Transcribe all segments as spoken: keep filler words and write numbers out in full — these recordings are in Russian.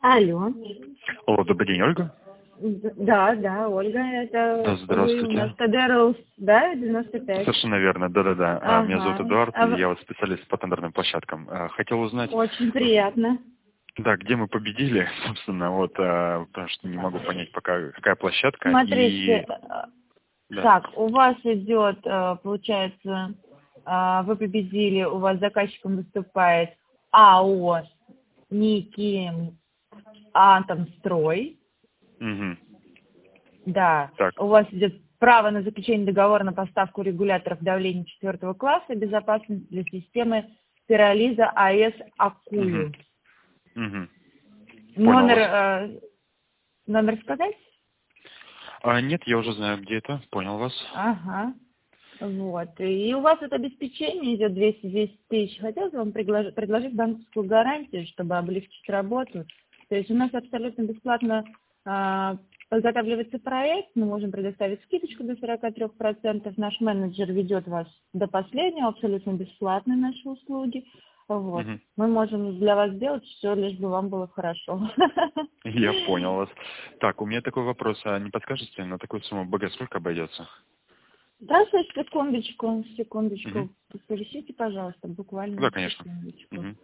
Алло. Алло, добрый день, Ольга. Д- Да, да, Ольга, это Да, вы у нас здравствуйте. Тадерус, да, девяносто пять. Совершенно верно, да-да-да. А, Меня зовут Ага. Эдуард, А и я вы- вот специалист по тендерным площадкам. А, Хотел узнать, Очень э, приятно. да, где мы победили, собственно, вот, а, потому что не могу понять пока, какая площадка, Смотрите, и... э, Да. так, у вас идет, э, получается, э, вы победили, у вас заказчиком выступает АО Никим Атомстрой. Мгм. Да, Так. у вас идет право на заключение договора на поставку регуляторов давления четвертого класса безопасности для системы пиролиза АЭС Мгм. Акую. Мгм. Понял Номер, вас. э, номер сказать? А, нет, я уже знаю, где это. Понял вас. Ага. Вот. И у вас это обеспечение идет двести десять тысяч. Хотелось вам предложить, предложить банковскую гарантию, чтобы облегчить работу. То есть у нас абсолютно бесплатно а, подготавливается проект, мы можем предоставить скидочку до сорок три процента. Наш менеджер ведет вас до последнего, абсолютно бесплатно наши услуги. Вот. Мгм. Мы можем для вас сделать все, лишь бы вам было хорошо. Я понял вас. Так, у меня такой вопрос. А не подскажете, на такую сумму БГ сколько обойдется? Да, сейчас, секундочку, Мгм. секундочку. Повисите, пожалуйста, буквально Да, конечно. секундочку. Мгм.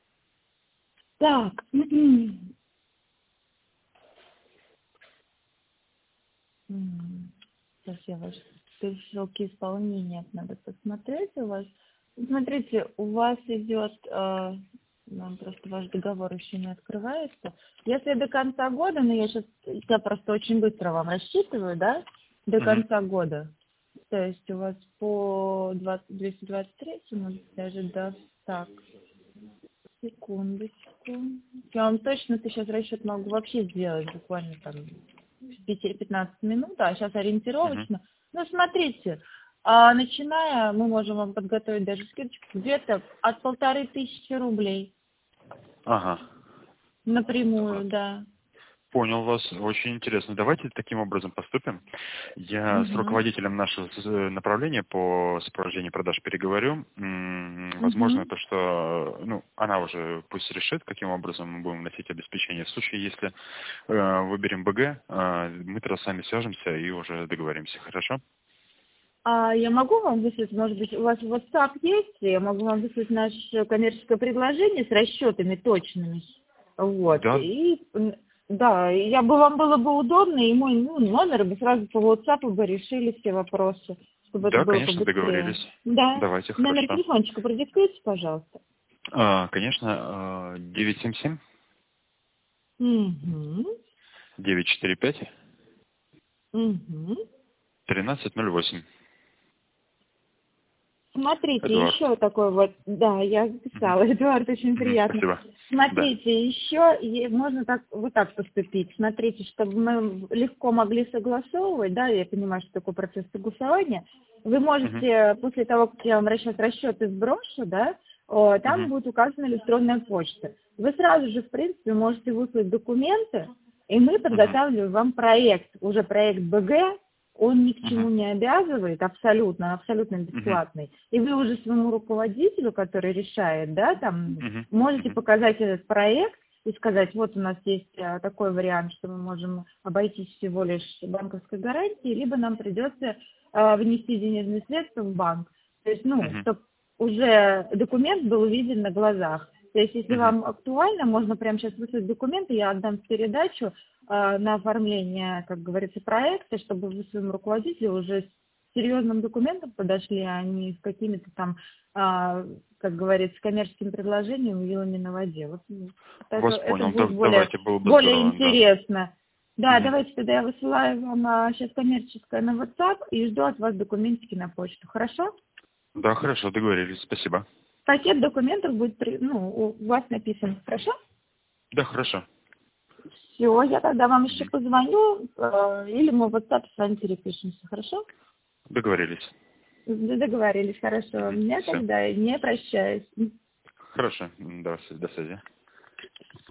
Так. М, Сейчас я ваш сроки исполнения надо посмотреть у вас. Смотрите, у вас идет, э, нам просто ваш договор еще не открывается. Если до конца года, ну я сейчас, я просто очень быстро вам рассчитываю, да, до Мгм. конца года. То есть у вас по двадцать двести двадцать три, ну, даже до так, секундочку. Я вам точно сейчас расчет могу вообще сделать буквально там пятнадцать минут, а сейчас Мгм. ориентировочно. Ну, смотрите, а, начиная, мы можем вам подготовить даже скидочку где-то от полторы тысячи рублей Ага. напрямую, да. Понял вас. Очень интересно. Давайте таким образом поступим. Я с Угу. руководителем нашего с- направления по сопровождению продаж переговорю. М, Возможно, Угу. то, что ну, она уже пусть решит, каким образом мы будем вносить обеспечение. В случае, если э, выберем БГ, э, мы тогда сами свяжемся и уже договоримся. Хорошо? А я могу вам выслать, может быть, у вас WhatsApp есть, я могу вам выслать наше коммерческое предложение с расчетами точными. Вот. Да, И м, да, я бы вам было бы удобно, и мой ну, номер, и бы сразу по WhatsApp бы решили все вопросы, чтобы это да, было конечно, побыстрее. договорились. Да. Давайте, Номер хорошо. телефончика продиктуйте, пожалуйста. А, конечно, девять семь семь Угу. девять четыре пять Угу. тринадцать ноль восемь. Смотрите, Эдуард. еще такой вот, да, я Мгм. записала, Эдуард, очень Мгм, приятно. спасибо. Да. Смотрите, еще е- можно так, вот так поступить. Смотрите, чтобы мы легко могли согласовывать, да, я понимаю, что такой процесс согласования. Вы Мгм. можете, после того, как я вам расчет расчеты сброшу, да, о, там Мгм. будет указана электронная почта. Вы сразу же, в принципе, можете выслать документы, и мы Мгм. подготавливаем вам проект, уже проект БГ, он ни к чему Мгм. не обязывает, абсолютно, абсолютно Мгм. бесплатный. И вы уже своему руководителю, который решает, да, там, Мгм. можете Мгм. показать этот проект и сказать, вот у нас есть а, такой вариант, что мы можем обойтись всего лишь банковской гарантией, либо нам придется а, внести денежные средства в банк. То есть, ну, Мгм. чтобы уже документ был виден на глазах. То есть, если Мгм. вам актуально, можно прямо сейчас выслать документы, я отдам в передачу э, на оформление, как говорится, проекта, чтобы вы своему руководителю уже с серьезным документом подошли, а не с какими-то там, а, как говорится, коммерческими предложениями, вилами на воде. Вот, ну, это, Вас это понял. Да- будет более, давайте, было бы более здорово, да. интересно. Да, Мгм. давайте тогда я высылаю вам сейчас коммерческое на WhatsApp и жду от вас документики на почту. Хорошо? Да, хорошо, договорились. Спасибо. Пакет документов будет, при- ну, у вас написан. Хорошо? Да, хорошо. Все, я тогда вам еще Мгм. позвоню, э, или мы в WhatsApp с вами перепишемся, хорошо? Договорились. Д- Договорились, хорошо. Мгм. Я Все. тогда не прощаюсь. Хорошо. М, До, свя- до связи.